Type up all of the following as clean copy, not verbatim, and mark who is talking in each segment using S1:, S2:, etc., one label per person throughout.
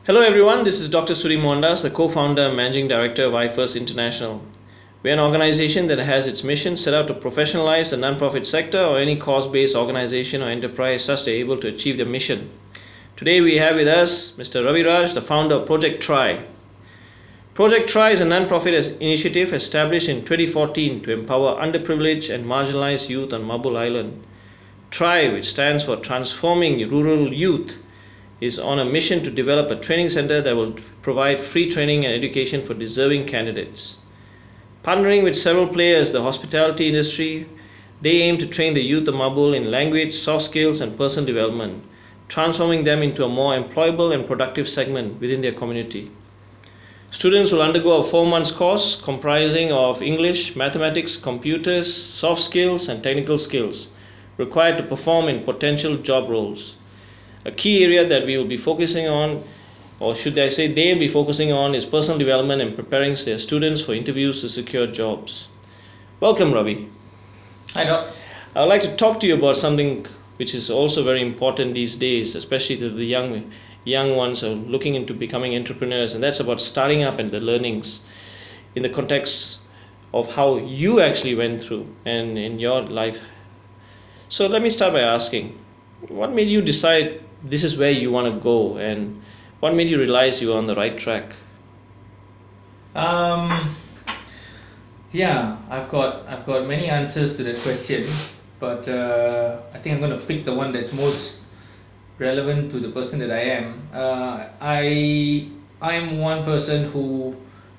S1: Hello everyone, this is Dr. Suri Mohandas, the co-founder and managing director of iFirst International. We are an organization that has its mission set out to professionalize the non-profit sector or any cause-based organization or enterprise such they are able to achieve their mission. Today we have with us Mr. Ravi Raj, the founder of Project Try. Project Try is a non-profit initiative established in 2014 to empower underprivileged and marginalized youth on Mabul Island. Try, which stands for Transforming Rural Youth, is on a mission to develop a training center that will provide free training and education for deserving candidates. Partnering with several players, the hospitality industry, they aim to train the youth of Mabul in language, soft skills and personal development, transforming them into a more employable and productive segment within their community. Students will undergo a 4-month course comprising of English, mathematics, computers, soft skills and technical skills required to perform in potential job roles. A key area that we will be focusing on, or should I say they will be focusing on, is personal development and preparing their students for interviews to secure jobs. Welcome, Ravi.
S2: Hi, Doc.
S1: I would like to talk to you about something which is also very important these days, especially to the young ones who are looking into becoming entrepreneurs, and that's about starting up and the learnings in the context of how you actually went through and in your life. So let me start by asking, what made you decide this is where you want to go, and what made you realize you were on the right track?
S2: Yeah, I've got many answers to that question, but I think I'm going to pick the one that's most relevant to the person that I am. I'm one person who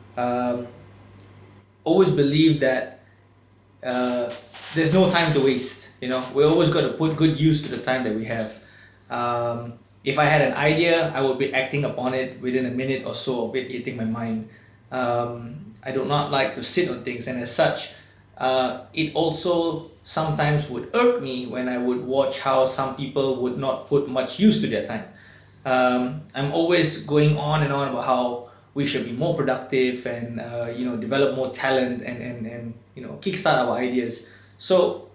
S2: always believed that there's no time to waste. We always got to put good use to the time that we have. If I had an idea, I would be acting upon it within a minute or so of it hitting my mind. I do not like to sit on things, and as such, it also sometimes would irk me when I would watch how some people would not put much use to their time. I'm always going on and on about how we should be more productive and develop more talent and kickstart our ideas. So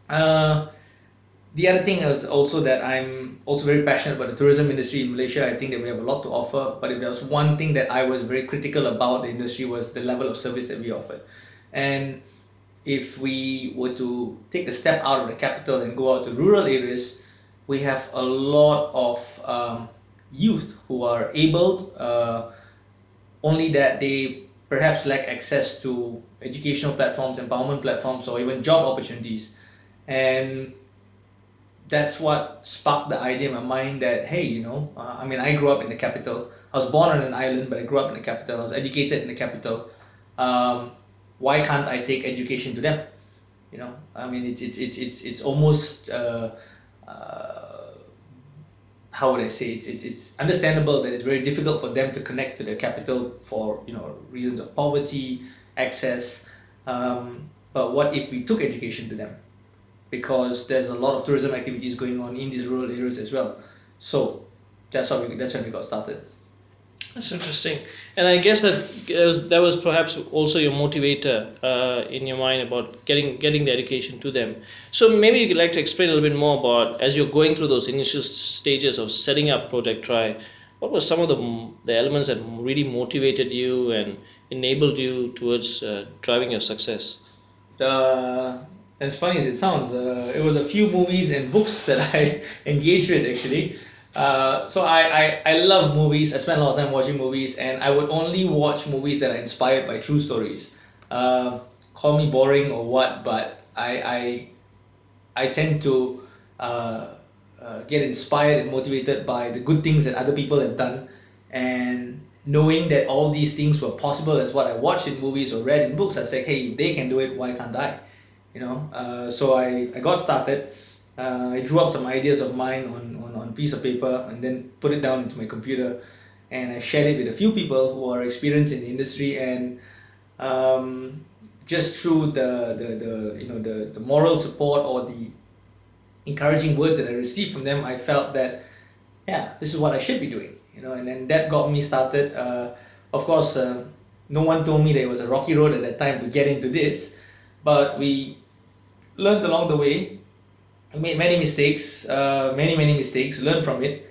S2: the other thing is also that I'm also very passionate about the tourism industry in Malaysia. I think that we have a lot to offer, but if there was one thing that I was very critical about the industry, was the level of service that we offered. And if we were to take a step out of the capital and go out to rural areas, we have a lot of youth who are able, only that they perhaps lack access to educational platforms, empowerment platforms, or even job opportunities. And that's what sparked the idea in my mind that, hey, I grew up in the capital. I was born on an island, but I grew up in the capital. I was educated in the capital. Why can't I take education to them? It's almost how would I say, it's understandable that it's very difficult for them to connect to the capital for reasons of poverty, access. But what if we took education to them? Because there's a lot of tourism activities going on in these rural areas as well. So that's when we got started.
S1: That's interesting, and I guess that was perhaps also your motivator in your mind about getting the education to them. So maybe you could like to explain a little bit more about, as you're going through those initial stages of setting up Project Try, what were some of the elements that really motivated you and enabled you towards driving your success?
S2: As funny as it sounds, it was a few movies and books that I engaged with actually. So I love movies. I spend a lot of time watching movies, and I would only watch movies that are inspired by true stories. Call me boring or what, but I tend to get inspired and motivated by the good things that other people have done, and knowing that all these things were possible as what I watched in movies or read in books. I said, hey, if they can do it, why can't I? So I got started. I drew up some ideas of mine on a piece of paper and then put it down into my computer, and I shared it with a few people who are experienced in the industry. And just through the moral support or the encouraging words that I received from them, I felt that, yeah, this is what I should be doing. And then that got me started. Of course, no one told me that it was a rocky road at that time to get into this, but we learned along the way. I made many mistakes, many mistakes, learned from it.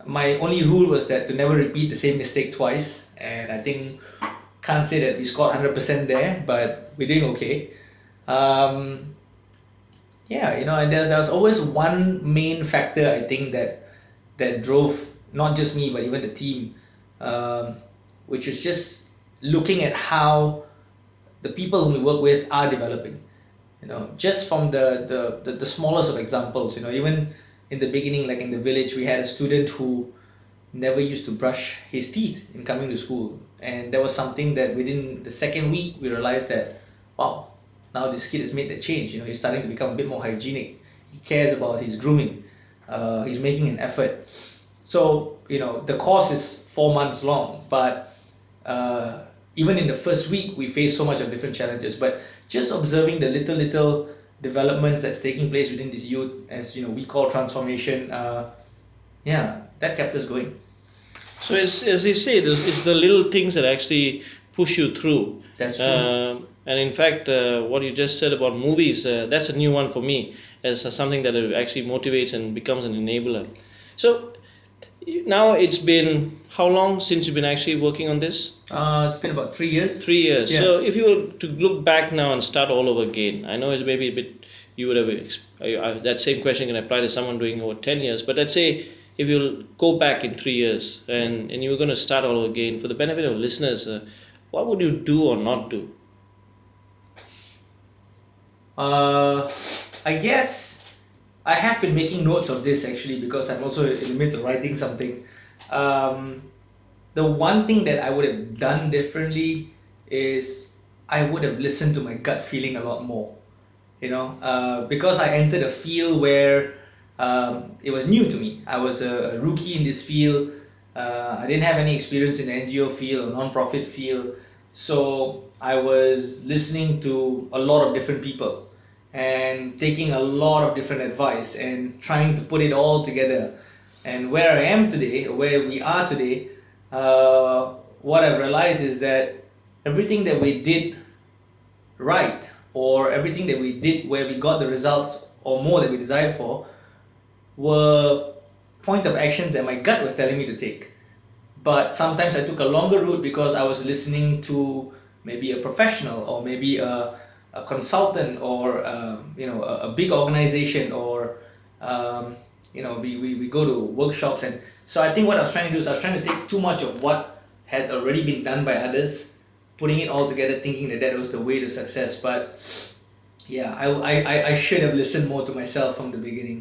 S2: my only rule was that to never repeat the same mistake twice, and I think can't say that we scored 100% there, but we're doing okay. Um, yeah, and there's always one main factor I think that drove not just me but even the team, um, which is just looking at how the people whom we work with are developing. Just from the smallest of examples. Even in the beginning, like in the village, we had a student who never used to brush his teeth in coming to school, and that was something that within the second week we realized that, wow, now this kid has made that change. He's starting to become a bit more hygienic. He cares about his grooming. He's making an effort. So the course is 4 months long, but even in the first week we face so much of different challenges. But just observing the little developments that's taking place within this youth, as we call transformation, yeah, that kept us going.
S1: So as you say, it's the little things that actually push you through.
S2: That's true.
S1: And in fact, what you just said about movies, that's a new one for me, as something that actually motivates and becomes an enabler. So now it's been how long since you've been actually working on this?
S2: It's been about 3 years.
S1: 3 years.
S2: Yeah.
S1: So if you were to look back now and start all over again, I know it's maybe a bit, you would have, that same question can apply to someone doing over 10 years, but let's say if you go back in 3 years and you were going to start all over again, for the benefit of listeners, what would you do or not do?
S2: I guess I have been making notes of this actually, because I'm also in the midst of writing something. The one thing that I would have done differently is I would have listened to my gut feeling a lot more. Because I entered a field where it was new to me. I was a rookie in this field. I didn't have any experience in the NGO field or non-profit field, so I was listening to a lot of different people and taking a lot of different advice and trying to put it all together. And where I am today, where we are today, what I've realized is that everything that we did right, or everything that we did where we got the results or more that we desired for, were point of actions that my gut was telling me to take. But sometimes I took a longer route because I was listening to maybe a professional, or maybe a consultant, or a big organization, or we go to workshops. And so I think what I was trying to do is I was trying to take too much of what had already been done by others, putting it all together, thinking that was the way to success. But yeah, I should have listened more to myself from the beginning.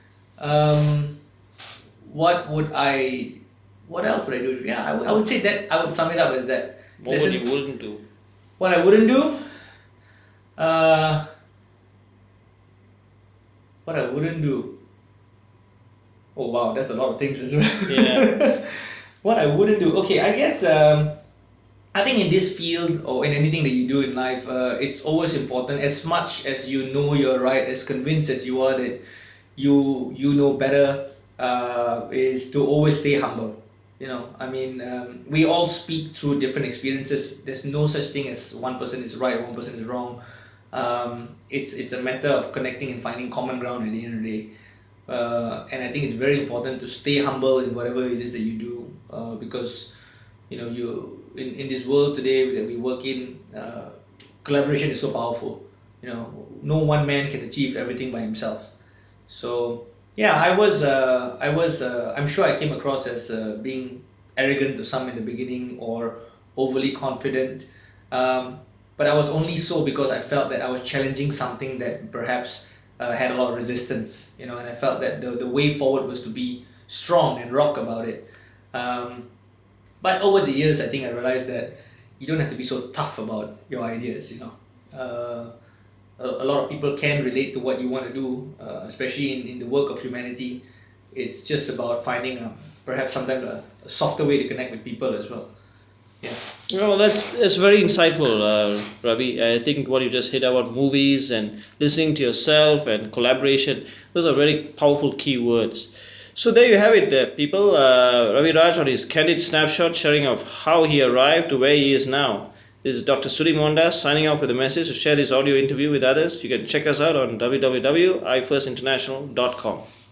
S2: What else would I do? Yeah, I would say that I would sum it up as that.
S1: What would you wouldn't do?
S2: What I wouldn't do? What I wouldn't do? Oh wow, that's a lot of things as well.
S1: Yeah.
S2: What I wouldn't do? Okay, I guess I think in this field or in anything that you do in life, it's always important. As much as you know you're right, as convinced as you are that you know better, is to always stay humble. We all speak through different experiences. There's no such thing as one person is right, one person is wrong. It's a matter of connecting and finding common ground at the end of the day. And I think it's very important to stay humble in whatever it is that you do, because you in this world today that we work in, collaboration is so powerful. No one man can achieve everything by himself. So yeah, I'm sure I came across as being arrogant to some in the beginning, or overly confident, but I was only so because I felt that I was challenging something that perhaps had a lot of resistance, and I felt that the way forward was to be strong and rock about it. But over the years, I think I realized that you don't have to be so tough about your ideas. A lot of people can relate to what you want to do, especially in the work of humanity. It's just about finding perhaps sometimes a softer way to connect with people as well. Yeah.
S1: Well, that's very insightful, Ravi. I think what you just hit about movies and listening to yourself and collaboration, those are very powerful key words. So there you have it, people. Ravi Raj on his candid snapshot sharing of how he arrived to where he is now. This is Dr. Suri Mondas signing off with a message to share this audio interview with others. You can check us out on www.ifirstinternational.com.